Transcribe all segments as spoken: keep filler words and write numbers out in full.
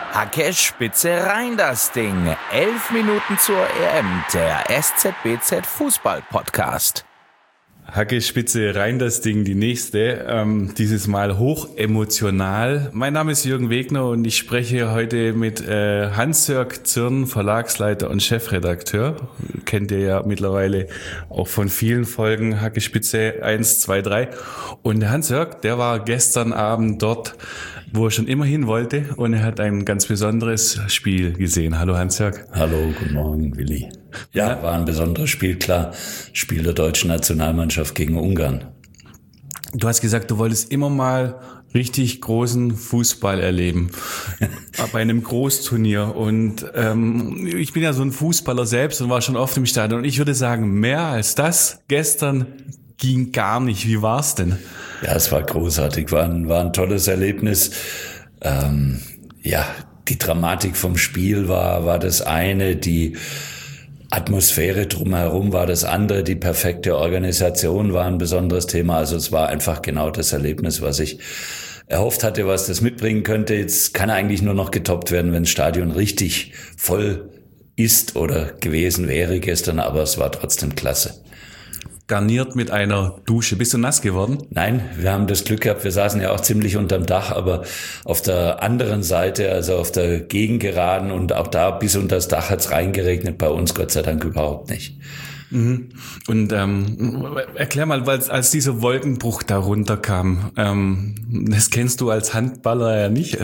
Hacke, Spitze, rein das Ding. Elf Minuten zur E M, der S Z B Z Fußball-Podcast. Hacke, Spitze, rein das Ding, die nächste, ähm, dieses Mal hoch emotional. Mein Name ist Jürgen Wegner und ich spreche heute mit äh, Hans-Jörg Zürn, Verlagsleiter und Chefredakteur. Kennt ihr ja mittlerweile auch von vielen Folgen Hacke, Spitze eins, zwei, drei. Und der Hans-Jörg, der war gestern Abend dort, wo er schon immer hin wollte, und er hat ein ganz besonderes Spiel gesehen. Hallo Hans-Jörg. Hallo, guten Morgen, Willi. Ja, ja, war ein besonderes Spiel, klar. Spiel der deutschen Nationalmannschaft gegen Ungarn. Du hast gesagt, du wolltest immer mal richtig großen Fußball erleben. Bei einem Großturnier. Und ähm, ich bin ja so ein Fußballer selbst und war schon oft im Stadion. Und ich würde sagen, mehr als das gestern ging gar nicht. Wie war's denn? Ja, es war großartig, war ein, war ein tolles Erlebnis. Ähm, ja, die Dramatik vom Spiel war, war das eine, die Atmosphäre drumherum war das andere, die perfekte Organisation war ein besonderes Thema. Also es war einfach genau das Erlebnis, was ich erhofft hatte, was das mitbringen könnte. Jetzt kann eigentlich nur noch getoppt werden, wenn das Stadion richtig voll ist oder gewesen wäre gestern, aber es war trotzdem klasse. Garniert mit einer Dusche. Bist du nass geworden? Nein, wir haben das Glück gehabt, wir saßen ja auch ziemlich unterm Dach, aber auf der anderen Seite, also auf der Gegengeraden und auch da bis unter das Dach hat's reingeregnet, bei uns Gott sei Dank überhaupt nicht. Mhm. Und ähm, erklär mal, weil als dieser Wolkenbruch da runterkam, ähm, das kennst du als Handballer ja nicht.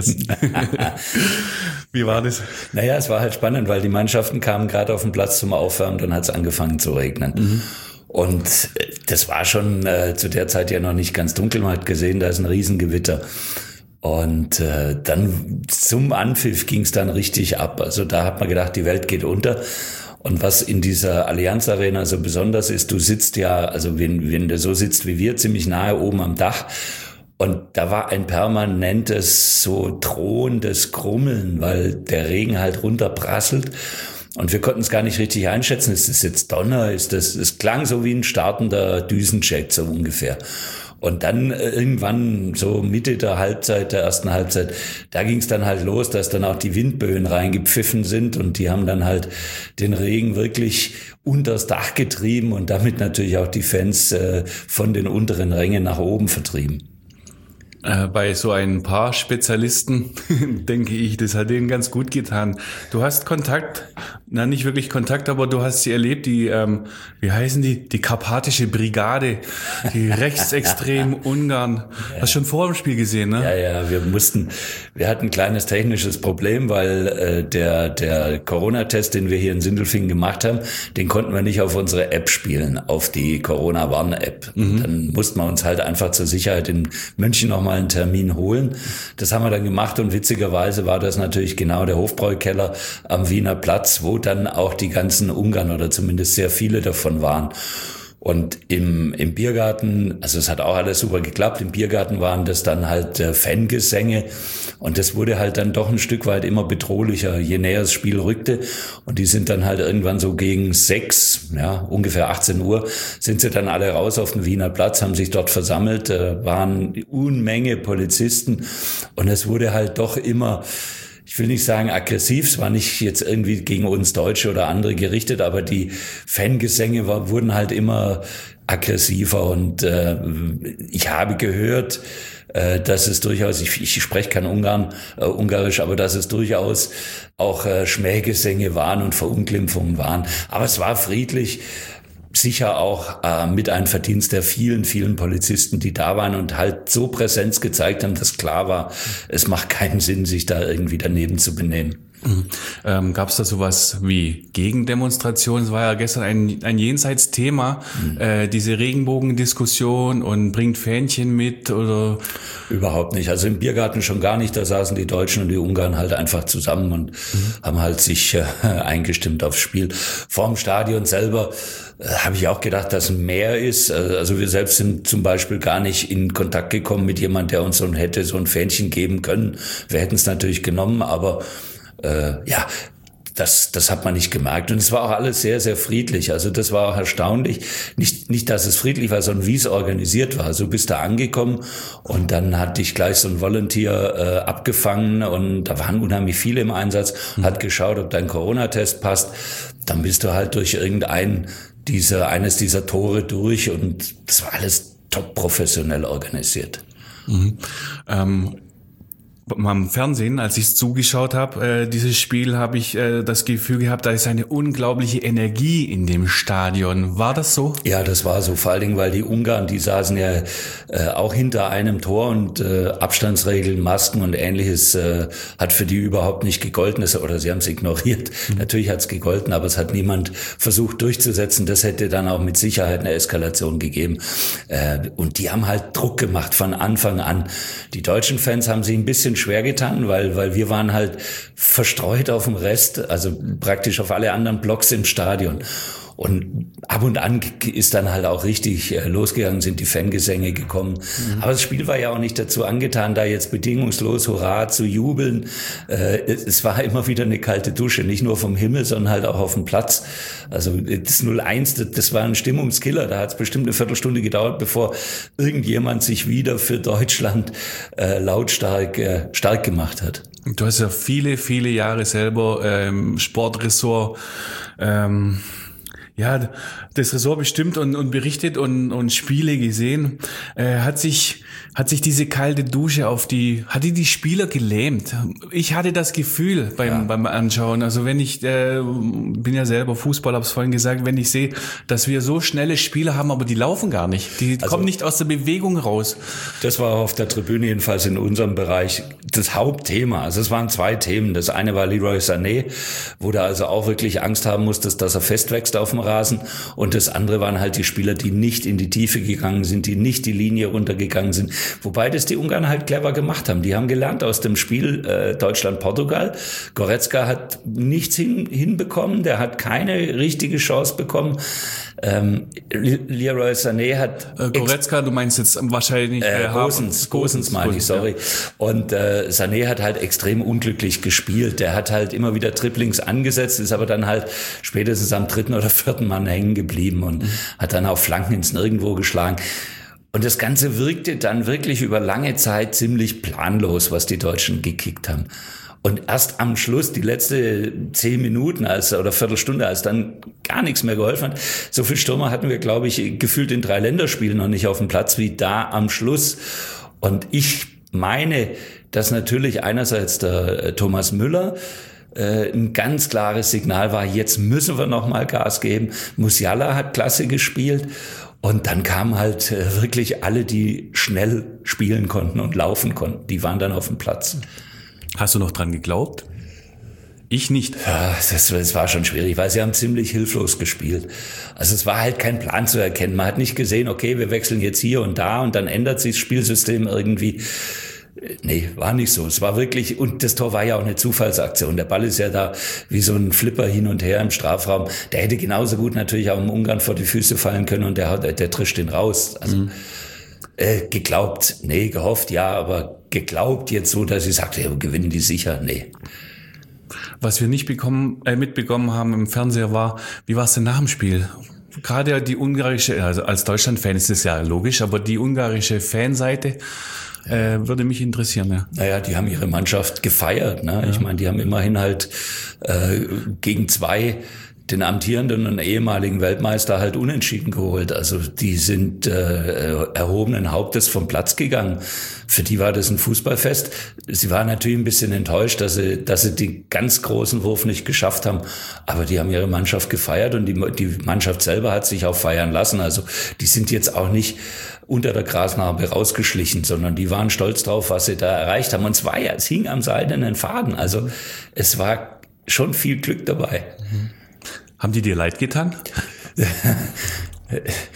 Wie war das? Naja, es war halt spannend, weil die Mannschaften kamen gerade auf den Platz zum Aufwärmen, dann hat's angefangen zu regnen. Mhm. Und das war schon äh, zu der Zeit ja noch nicht ganz dunkel. Man hat gesehen, da ist ein Riesengewitter. Und äh, dann zum Anpfiff ging es dann richtig ab. Also da hat man gedacht, die Welt geht unter. Und was in dieser Allianz Arena so besonders ist, du sitzt ja, also wenn, wenn du so sitzt wie wir, ziemlich nahe oben am Dach. Und da war ein permanentes, so drohendes Grummeln, weil der Regen halt runterprasselt. Und wir konnten es gar nicht richtig einschätzen. Ist das jetzt Donner? Ist das, es klang so wie ein startender Düsenjet, so ungefähr. Und dann irgendwann, so Mitte der Halbzeit, der ersten Halbzeit, da ging es dann halt los, dass dann auch die Windböen reingepfiffen sind und die haben dann halt den Regen wirklich unters Dach getrieben und damit natürlich auch die Fans äh, von den unteren Rängen nach oben vertrieben. Bei so ein paar Spezialisten denke ich, das hat denen ganz gut getan. Du hast Kontakt, na nicht wirklich Kontakt, aber du hast sie erlebt, die, ähm, wie heißen die, die Karpatische Brigade, die rechtsextremen Ungarn. Ja. Hast du schon vor dem Spiel gesehen, ne? Ja, ja, wir mussten, wir hatten ein kleines technisches Problem, weil äh, der der Corona-Test, den wir hier in Sindelfingen gemacht haben, den konnten wir nicht auf unsere App spielen, auf die Corona-Warn-App. Mhm. Dann mussten wir uns halt einfach zur Sicherheit in München nochmal einen Termin holen. Das haben wir dann gemacht und witzigerweise war das natürlich genau der Hofbräukeller am Wiener Platz, wo dann auch die ganzen Ungarn oder zumindest sehr viele davon waren. Und im, im Biergarten, also es hat auch alles super geklappt, im Biergarten waren das dann halt äh, Fangesänge und das wurde halt dann doch ein Stück weit immer bedrohlicher, je näher das Spiel rückte und die sind dann halt irgendwann so gegen sechs, ja, ungefähr achtzehn Uhr, sind sie dann alle raus auf den Wiener Platz, haben sich dort versammelt, äh, waren Unmenge Polizisten und es wurde halt doch immer, ich will nicht sagen aggressiv, es war nicht jetzt irgendwie gegen uns Deutsche oder andere gerichtet, aber die Fangesänge war, wurden halt immer aggressiver und äh, ich habe gehört, äh, dass es durchaus, ich, ich spreche kein Ungarn, äh, Ungarisch, aber dass es durchaus auch äh, Schmähgesänge waren und Verunglimpfungen waren, aber es war friedlich. Sicher auch äh, mit einem Verdienst der vielen, vielen Polizisten, die da waren und halt so Präsenz gezeigt haben, dass klar war, es macht keinen Sinn, sich da irgendwie daneben zu benehmen. Mhm. Ähm, gab es da sowas wie Gegendemonstrationen? Es war ja gestern ein, ein Jenseitsthema, mhm. äh, diese Regenbogendiskussion und bringt Fähnchen mit oder? Überhaupt nicht. Also im Biergarten schon gar nicht. Da saßen die Deutschen und die Ungarn halt einfach zusammen und mhm. haben halt sich äh, eingestimmt aufs Spiel. Vorm Stadion selber äh, habe ich auch gedacht, dass mehr ist. Also wir selbst sind zum Beispiel gar nicht in Kontakt gekommen mit jemand, der uns so hätte so ein Fähnchen geben können. Wir hätten es natürlich genommen, aber Äh, ja, das, das hat man nicht gemerkt. Und es war auch alles sehr, sehr friedlich. Also das war auch erstaunlich. Nicht, nicht, dass es friedlich war, sondern wie es organisiert war. So bist du angekommen und dann hat dich gleich so ein Volunteer äh, abgefangen und da waren unheimlich viele im Einsatz, hat geschaut, ob dein Corona-Test passt. Dann bist du halt durch irgendein dieser, eines dieser Tore durch und das war alles top professionell organisiert. Mhm. Ähm Am Fernsehen, als ich es zugeschaut habe, äh, dieses Spiel, habe ich äh, das Gefühl gehabt, da ist eine unglaubliche Energie in dem Stadion. War das so? Ja, das war so, vor allen Dingen, weil die Ungarn, die saßen ja äh, auch hinter einem Tor und äh, Abstandsregeln, Masken und Ähnliches äh, hat für die überhaupt nicht gegolten, oder sie haben es ignoriert. Mhm. Natürlich hat es gegolten, aber es hat niemand versucht durchzusetzen. Das hätte dann auch mit Sicherheit eine Eskalation gegeben. Äh, und die haben halt Druck gemacht von Anfang an. Die deutschen Fans haben sich ein bisschen schwer getan, weil weil wir waren halt verstreut auf dem Rest, also praktisch auf alle anderen Blocks im Stadion. Und ab und an ist dann halt auch richtig losgegangen, sind die Fangesänge gekommen. Mhm. Aber das Spiel war ja auch nicht dazu angetan, da jetzt bedingungslos Hurra zu jubeln. Es war immer wieder eine kalte Dusche, nicht nur vom Himmel, sondern halt auch auf dem Platz. Also das null eins, das war ein Stimmungskiller. Da hat es bestimmt eine Viertelstunde gedauert, bevor irgendjemand sich wieder für Deutschland äh, lautstark äh, stark gemacht hat. Du hast ja viele, viele Jahre selber ähm, Sportressort ähm ja, das Ressort bestimmt und, und berichtet und, und Spiele gesehen. Äh, hat sich, hat sich diese kalte Dusche auf die, hat die die Spieler gelähmt? Ich hatte das Gefühl beim, ja. beim Anschauen. Also wenn ich, äh, bin ja selber Fußballer, hab's vorhin gesagt, wenn ich sehe, dass wir so schnelle Spieler haben, aber die laufen gar nicht. Die also, kommen nicht aus der Bewegung raus. Das war auf der Tribüne jedenfalls in unserem Bereich das Hauptthema. Also es waren zwei Themen. Das eine war Leroy Sané, wo du also auch wirklich Angst haben musstest, dass er festwächst auf dem Rasen. Und das andere waren halt die Spieler, die nicht in die Tiefe gegangen sind, die nicht die Linie runtergegangen sind. Wobei das die Ungarn halt clever gemacht haben. Die haben gelernt aus dem Spiel äh, Deutschland-Portugal. Goretzka hat nichts hin, hinbekommen, der hat keine richtige Chance bekommen. Ähm, Leroy Sané hat... Äh, Goretzka, du meinst jetzt wahrscheinlich... Äh, Gosens, Gosens meine ich, sorry. Ja. Und äh, Sané hat halt extrem unglücklich gespielt. Der hat halt immer wieder Triplings angesetzt, ist aber dann halt spätestens am dritten oder vierten Mann hängen geblieben und mhm. hat dann auf Flanken ins Nirgendwo geschlagen. Und das Ganze wirkte dann wirklich über lange Zeit ziemlich planlos, was die Deutschen gekickt haben. Und erst am Schluss, die letzte zehn Minuten als oder Viertelstunde, als dann gar nichts mehr geholfen hat, so viel Stürmer hatten wir, glaube ich, gefühlt in drei Länderspielen noch nicht auf dem Platz wie da am Schluss. Und ich meine, dass natürlich einerseits der Thomas Müller äh, ein ganz klares Signal war, jetzt müssen wir noch mal Gas geben. Musiala hat klasse gespielt. Und dann kamen halt äh, wirklich alle, die schnell spielen konnten und laufen konnten. Die waren dann auf dem Platz. Hast du noch dran geglaubt? Ich nicht. Ja, das, das war schon schwierig, weil sie haben ziemlich hilflos gespielt. Also es war halt kein Plan zu erkennen. Man hat nicht gesehen, okay, wir wechseln jetzt hier und da und dann ändert sich das Spielsystem irgendwie. Nee, war nicht so. Es war wirklich, und das Tor war ja auch eine Zufallsaktion. Der Ball ist ja da wie so ein Flipper hin und her im Strafraum. Der hätte genauso gut natürlich auch im Ungarn vor die Füße fallen können und der, der, der trischt den raus. Also mhm. äh, geglaubt, nee, gehofft, ja, aber geglaubt jetzt so, dass ich sagte, ja, gewinnen die sicher, nee. Was wir nicht bekommen, äh, mitbekommen haben im Fernseher war, wie war es denn nach dem Spiel? Gerade die ungarische, also als Deutschland-Fan ist das ja logisch, aber die ungarische Fanseite äh, würde mich interessieren. Ja. Naja, die haben ihre Mannschaft gefeiert. Ne? Ja. Ich meine, die haben immerhin halt äh, gegen zwei den amtierenden und ehemaligen Weltmeister halt unentschieden geholt. Also die sind äh, erhobenen Hauptes vom Platz gegangen. Für die war das ein Fußballfest. Sie waren natürlich ein bisschen enttäuscht, dass sie, dass sie den ganz großen Wurf nicht geschafft haben. Aber die haben ihre Mannschaft gefeiert und die, die Mannschaft selber hat sich auch feiern lassen. Also die sind jetzt auch nicht unter der Grasnarbe rausgeschlichen, sondern die waren stolz drauf, was sie da erreicht haben. Und zwar ja, es hing am seidenen Faden. Also es war schon viel Glück dabei. Mhm. Haben die dir leid getan?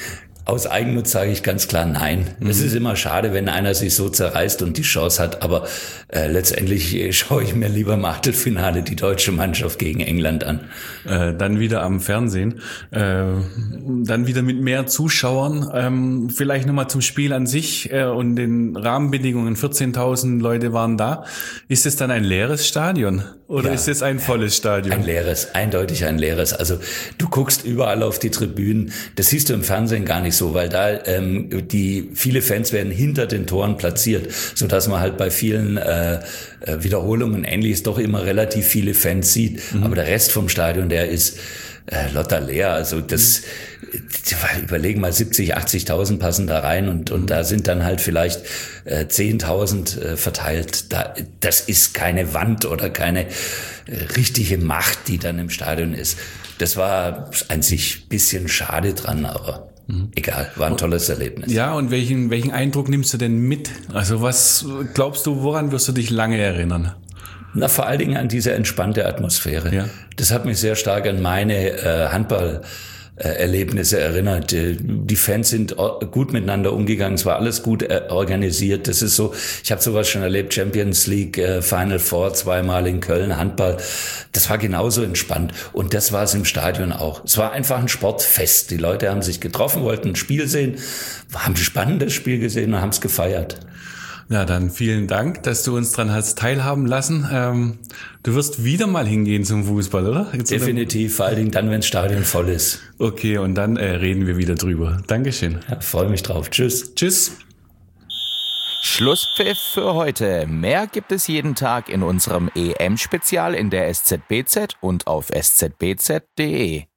Aus Eigennutz sage ich ganz klar nein. Mhm. Es ist immer schade, wenn einer sich so zerreißt und die Chance hat, aber äh, letztendlich äh, schaue ich mir lieber im Achtelfinale die deutsche Mannschaft gegen England an. Äh, dann wieder am Fernsehen, äh, dann wieder mit mehr Zuschauern, ähm, vielleicht nochmal zum Spiel an sich äh, und den Rahmenbedingungen. vierzehntausend Leute waren da. Ist es dann ein leeres Stadion oder ja, ist es ein volles Stadion? Ein leeres, eindeutig ein leeres. Also du guckst überall auf die Tribünen, das siehst du im Fernsehen gar nicht so, weil da ähm, die viele Fans werden hinter den Toren platziert, so dass man halt bei vielen äh, Wiederholungen Ähnliches doch immer relativ viele Fans sieht. Mhm. Aber der Rest vom Stadion, der ist äh, locker leer. Also das, mhm. überlegen mal, siebzig, achtzigtausend passen da rein und und mhm. da sind dann halt vielleicht äh, zehntausend äh, verteilt. Da, das ist keine Wand oder keine äh, richtige Macht, die dann im Stadion ist. Das war an sich ein bisschen schade dran, aber mhm. egal, war ein tolles Erlebnis. Ja, und welchen, welchen Eindruck nimmst du denn mit? Also was glaubst du, woran wirst du dich lange erinnern? Na, vor allen Dingen an diese entspannte Atmosphäre. Ja. Das hat mich sehr stark an meine äh, Handball Erlebnisse erinnert. Die Fans sind gut miteinander umgegangen, es war alles gut organisiert. Das ist so, ich habe sowas schon erlebt, Champions League, Final Four zweimal in Köln, Handball. Das war genauso entspannt und das war es im Stadion auch. Es war einfach ein Sportfest. Die Leute haben sich getroffen, wollten ein Spiel sehen, haben ein spannendes Spiel gesehen und haben es gefeiert. Ja, dann vielen Dank, dass du uns dran hast teilhaben lassen. Ähm, du wirst wieder mal hingehen zum Fußball, oder? Jetzt Definitiv, vor allen Dingen dann, wenn das Stadion voll ist. Okay, und dann äh, reden wir wieder drüber. Dankeschön. Ja, freue mich drauf. Tschüss. Tschüss. Schlusspfiff für heute. Mehr gibt es jeden Tag in unserem E M-Spezial in der S Z B Z und auf s z b z punkt d e.